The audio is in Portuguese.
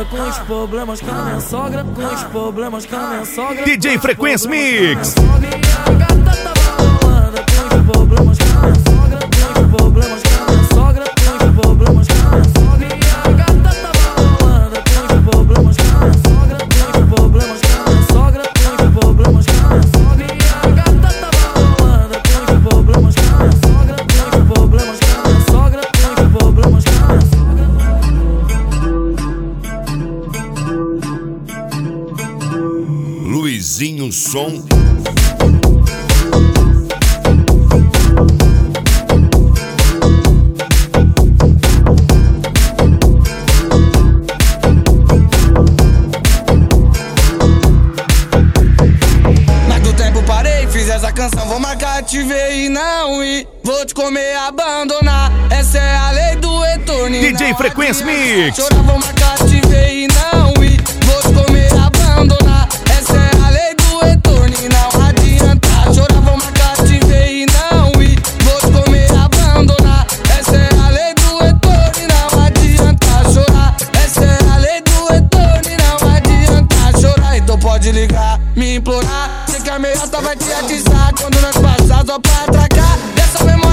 com os problemas com a minha sogra, com os problemas com a minha sogra. DJ Frequência Mix. Minha gata tava bolada com os problemas com a minha sogra, com os problemas com a minha sogra, com os problemas com a minha sogra. Minha gata tava bolada com os problemas com a minha sogra, com os problemas com a minha sogra, com os problemas com a minha sogra. Minha gata tava bolada com os problemas com a minha sogra, com os problemas com a minha sogra, com os problemas com a minha sogra. Luizinho Som. Mas do tempo parei, fiz essa canção, vou marcar, te ver e não ir. Vou te comer, abandonar, essa é a lei do retorno. DJ Frequência Mix. Chorar, vou marcar, te ver e não ir. Vou te comer, abandonar, essa é a lei do retorno e não adianta. Chorar, vou marcar, te ver e não ir. Vou te comer, abandonar, essa é a lei do retorno e não adianta. Chorar, essa é a lei do retorno e não adianta. Chorar, então pode ligar, me implorar. Sei que a meiota vai te atiçar quando nós passar só pra atracar. Dessa mesma